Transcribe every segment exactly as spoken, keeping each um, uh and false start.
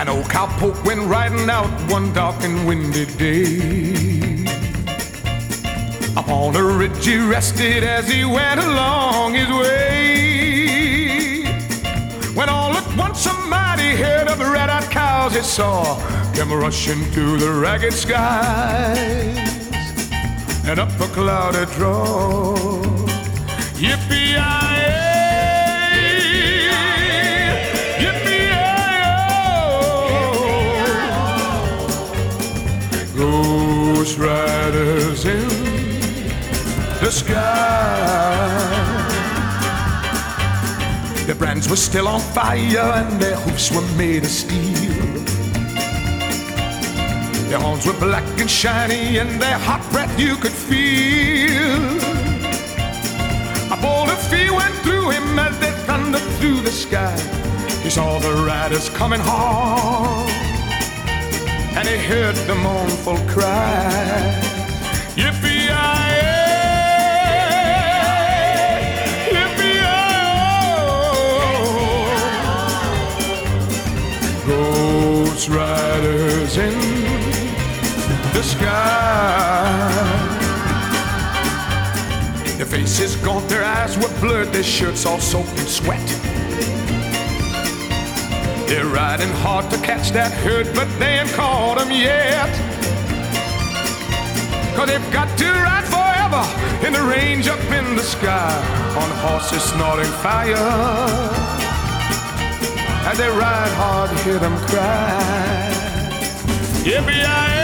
An old cowpoke went riding out one dark and windy day. Upon a ridge he rested as he went along his way. When all at once a mighty herd of red-eyed cows he saw came rushing through the ragged skies and up a clouded draw. Yippee-yi-yi! Ghost riders in the sky. Their brands were still on fire and their hoofs were made of steel. Their horns were black and shiny and their hot breath you could feel. A bolt of fear went through him as they thundered through the sky. He saw the riders coming hard and he heard the mournful cry. Yippee-yi-yi, yippee-yi-yi. Ghost riders in the sky. Their faces gaunt, their eyes were blurred, their shirts all soaked in sweat. They're riding hard to catch that herd, but they ain't caught them yet. Cause they've got to ride forever in the range up in the sky on horses snorting fire. As they ride hard, hear them cry. Yippee-yi-yi,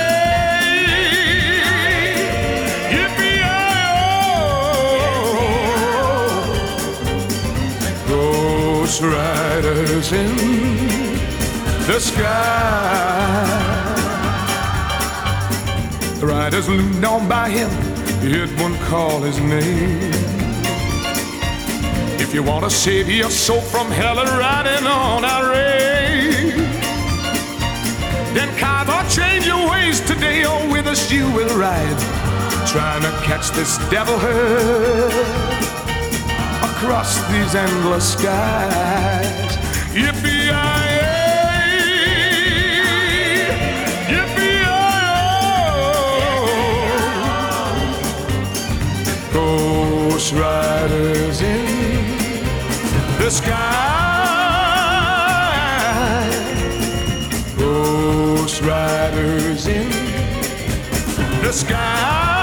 yippee-yi-yi. Ghost riders in the sky. The riders loomed on by him, he heard one call his name. If you want to save your soul from hell and riding on our rail, then carve or change your ways today, or with us you will ride, trying to catch this devil herd across these endless skies. Yippee-yi-yi, yippee-yi-yi. Ghost riders in the sky. Ghost riders in the sky.